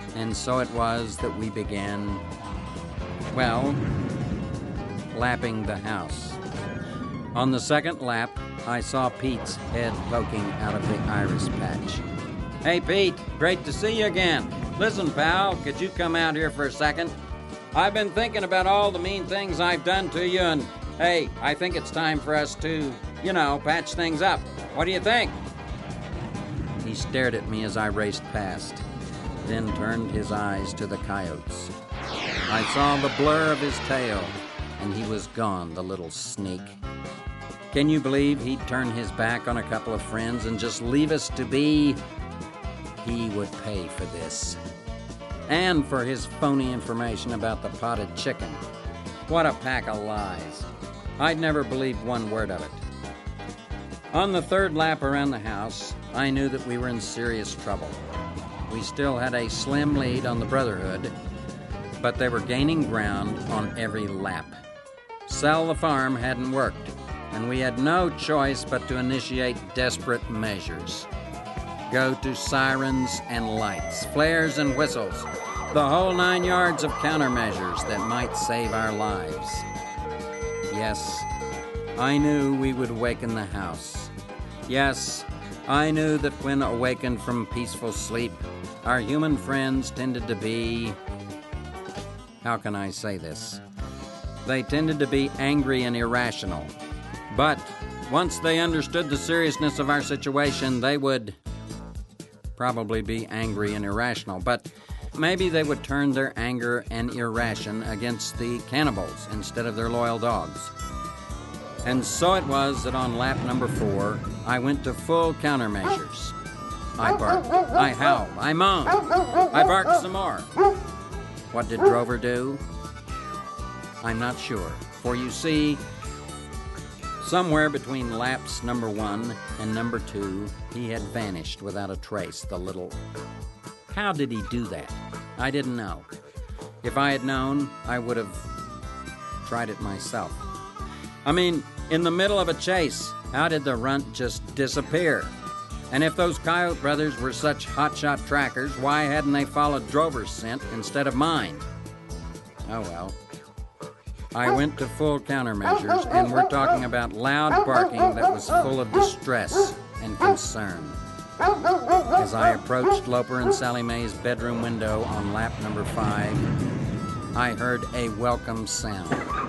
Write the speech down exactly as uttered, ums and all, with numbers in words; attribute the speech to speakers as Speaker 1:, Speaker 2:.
Speaker 1: And so it was that we began, well, lapping the house. On the second lap, I saw Pete's head poking out of the iris patch. "Hey, Pete, great to see you again. Listen, pal, could you come out here for a second? I've been thinking about all the mean things I've done to you, and, hey, I think it's time for us to, you know, patch things up. What do you think?" He stared at me as I raced past, then turned his eyes to the coyotes. I saw the blur of his tail, and he was gone, the little sneak. Can you believe he'd turn his back on a couple of friends and just leave us to be? He would pay for this. And for his phony information about the potted chicken. What a pack of lies. I'd never believed one word of it. On the third lap around the house, I knew that we were in serious trouble. We still had a slim lead on the Brotherhood, but they were gaining ground on every lap. Sell the farm hadn't worked, and we had no choice but to initiate desperate measures. Go to sirens and lights, flares and whistles, the whole nine yards of countermeasures that might save our lives. Yes, I knew we would awaken the house. Yes, I knew that when awakened from peaceful sleep, our human friends tended to be... How can I say this? They tended to be angry and irrational. But once they understood the seriousness of our situation, they would probably be angry and irrational. But maybe they would turn their anger and irration against the cannibals instead of their loyal dogs. And so it was that on lap number four, I went to full countermeasures. I barked, I howled, I moaned, I barked some more. What did Drover do? I'm not sure, for you see, somewhere between laps number one and number two, he had vanished without a trace, the little... How did he do that? I didn't know. If I had known, I would have tried it myself. I mean, in the middle of a chase, how did the runt just disappear? And if those Coyote brothers were such hotshot trackers, why hadn't they followed Drover's scent instead of mine? Oh well. I went to full countermeasures, and we're talking about loud barking that was full of distress and concern. As I approached Loper and Sally Mae's bedroom window on lap number five, I heard a welcome sound.